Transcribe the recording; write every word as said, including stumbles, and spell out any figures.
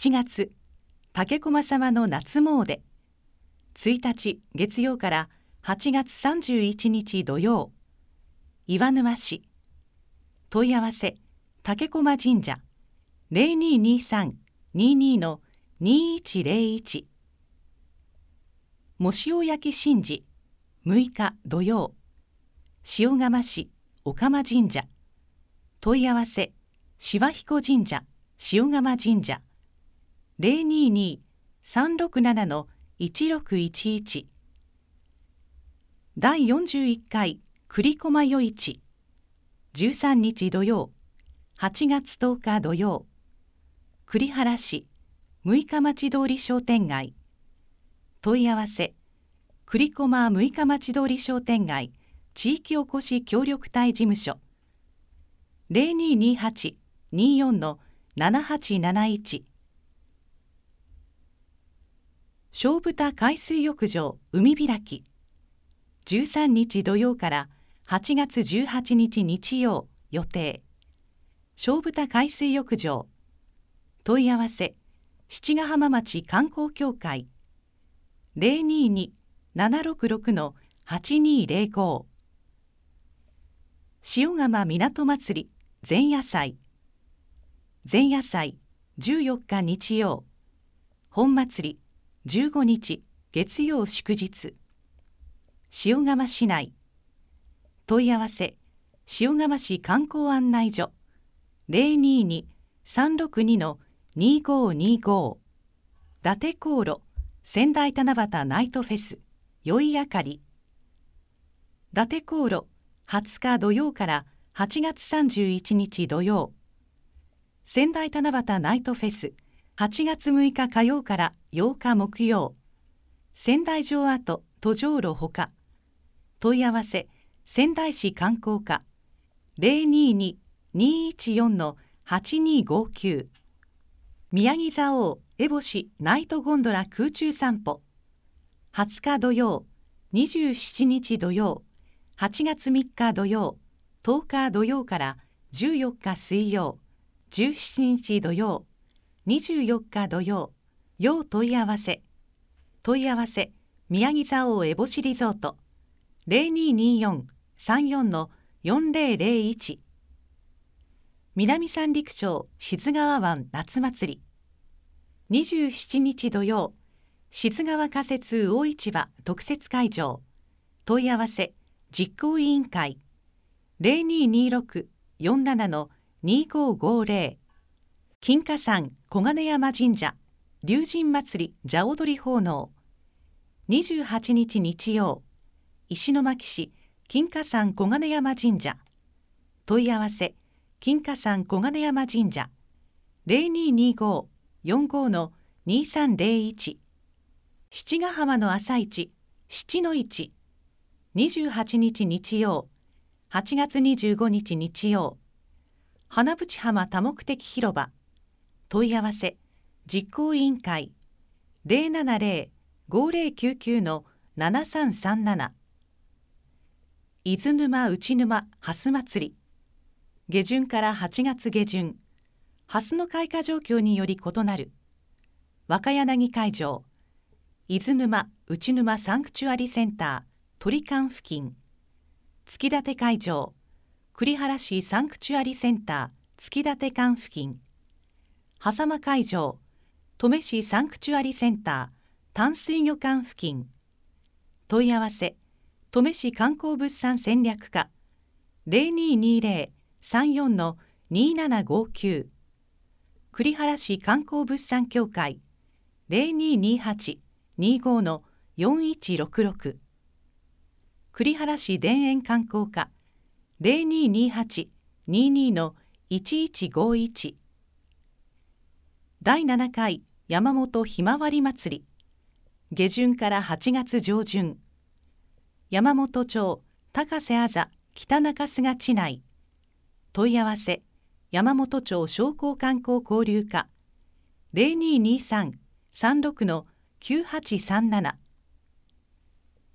しちがつ竹駒様の夏詣ついたち月曜からはちがつさんじゅういちにち土曜岩沼市問い合わせ竹駒神社 ゼロにーにーさん にーにー のにーいちゼロいちもしお焼き神事むいか土曜塩釜市おかま神社問い合わせしわひこ神社塩釜神社 ゼロにーにーさんろくなな のいちろくいちいちだいよんじゅういっかい栗駒夜市じゅうさんにち土曜はちがつとおか土曜栗原市六日町通り商店街問い合わせ栗駒六日町通り商店街地域おこし協力隊事務所 ゼロにーにーはち にーよん のななはちなないち小豚海水浴場海開きじゅうさんにち土曜からはちがつじゅうはちにち日曜予定小豚海水浴場問い合わせ七ヶ浜町観光協会 ゼロにーにーななろくろく のはちにーゼロご塩釜港まつり前夜祭前夜祭じゅうよっか日曜本祭りじゅうごにち月曜祝日塩釜市内問い合わせ塩釜市観光案内所 ゼロにーにーさんろくにのにーごーにーご伊達航路仙台七夕ナイトフェス宵明かり伊達航路はつか土曜からはちがつさんじゅういちにち土曜仙台七夕ナイトフェスはちがつむいか火曜からようか木曜仙台城跡途上路ほか問い合わせ仙台市観光課 ゼロにーにーにーいちよんのはちにーごきゅう宮城蔵王烏帽子ナイトゴンドラ空中散歩はつか土曜にじゅうしちにち土曜はちがつみっか土曜とおか土曜からじゅうよっか水曜じゅうしちにち土曜にじゅうよっか土曜要問い合わせ問い合わせ宮城蔵王烏帽子リゾート ゼロにーにーよんさんよんのよんぜろぜろいち南三陸町志津川湾夏祭りにじゅうしちにち土曜志津川仮設魚市場特設会場問い合わせ実行委員会 ゼロにーにーろくよんななのにーごーごーぜろ金華山小金山神社龍神祭り蛇踊り奉納にじゅうはちにち日曜石巻市金華山小金山神社問い合わせ金華山小金山神社 ゼロにーにーごーよんごーのにーさんぜろいち七ヶ浜の朝市七の市にじゅうはちにち日曜はちがつにじゅうごにち日曜花淵浜多目的広場問い合わせ実行委員会 ゼロななゼロ ごーぜろきゅうきゅうのななさんさんなな伊豆沼内沼ハス祭り下旬からはちがつ下旬ハスの開花状況により異なる若柳会場伊豆沼内沼サンクチュアリセンター鳥館付近月立会場栗原市サンクチュアリセンター月立館付近狭間会場登米市サンクチュアリセンター淡水魚館付近問い合わせ登米市観光物産戦略課 ゼロにーにーぜろさんよんのにーななごーきゅう栗原市観光物産協会 ゼロにーにーはち にーごーのよんいちろくろく栗原市田園観光課 ゼロにーにーはち にーにーのいちいちごいちだいななかい山本ひまわり祭り下旬からはちがつ上旬山本町高瀬あざ北中洲賀地内問い合わせ山本町商工観光交流課 ゼロにーにーさんさんろくのきゅうはちさんなな